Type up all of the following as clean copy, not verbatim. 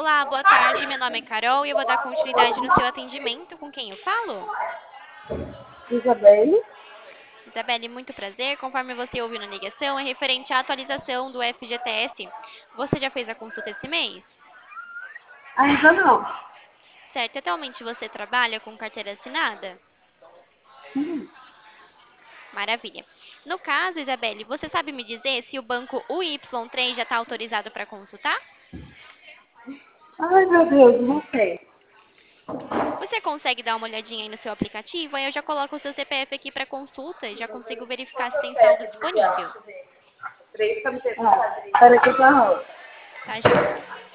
Olá, boa tarde. Meu nome é Carol e eu vou dar continuidade no seu atendimento. Com quem eu falo? Isabelle? Isabelle, muito prazer. Conforme você ouviu na ligação, é referente à atualização do FGTS. Você já fez a consulta esse mês? Ainda não. Certo. Atualmente você trabalha com carteira assinada? Hum. Maravilha. No caso, Isabelle, você sabe me dizer se o banco UY3 já está autorizado para consultar? Ai, meu Deus, não sei. Você consegue dar uma olhadinha aí no seu aplicativo? Aí eu já coloco o seu CPF aqui para consulta e já consigo verificar se tem saldo disponível. Peraí que eu já rolo. Tá, joia?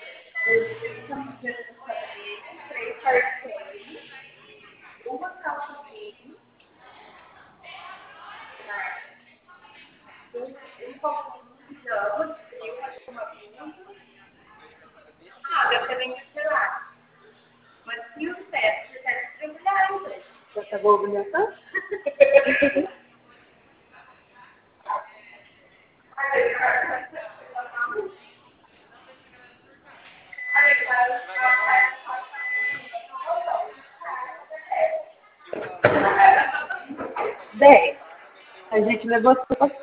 Já pegou a agulhação? Bem, a gente negociou.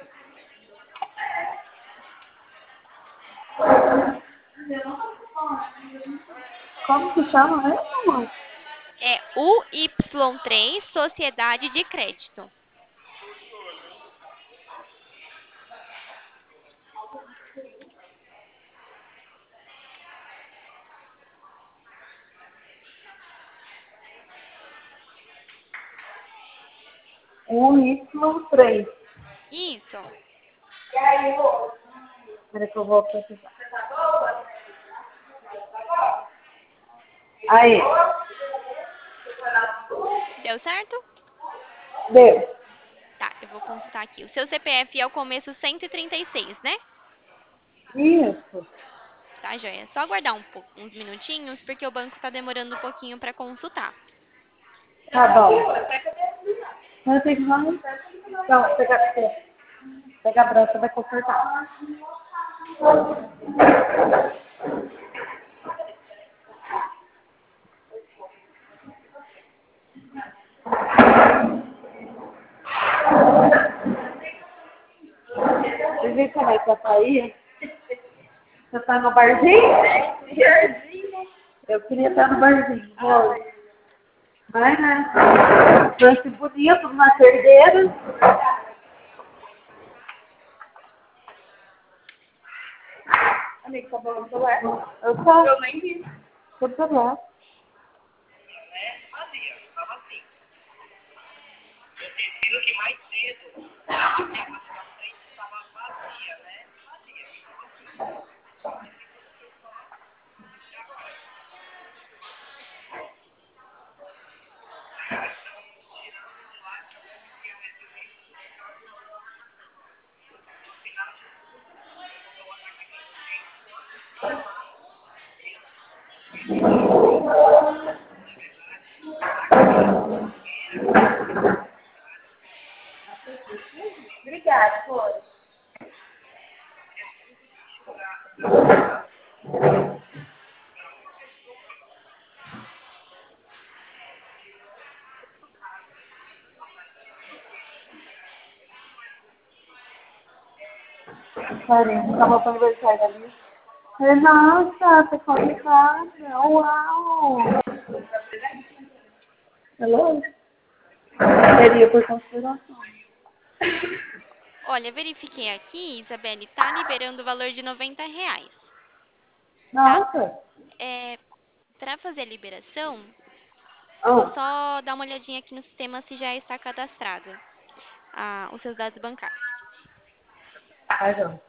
Como que chama mesmo, amor? É UY3 Sociedade de Crédito. Y3. Isso. Peraí que eu vou precisar. Aí, Deu certo? deu. Tá, eu vou consultar aqui. O seu CPF é o começo 136, né? Isso. Tá, joia. Só aguardar uns minutinhos, porque o banco tá demorando um pouquinho para consultar. Tá bom. Mas tem que mais. Não, pega a branca, vai consertar. Você viu como é que eu saí? Você tá no barzinho? Eu queria estar no barzinho. Vou. Vai, né? Trouxe bonito na cerdeira. Amigo, tá bom no celular? Eu nem vi. Tô celular. Obrigada, Flor. Carinho, tava pro aniversário ali. Nossa, tá complicada. Uau! Hello? Seria por consideração. Olha, verifiquei aqui, Isabelle, tá liberando o valor de R$ 90, tá? Nossa! Para fazer a liberação, eu vou Ah, só dar uma olhadinha aqui no sistema se já está cadastrado os seus dados bancários. perdão.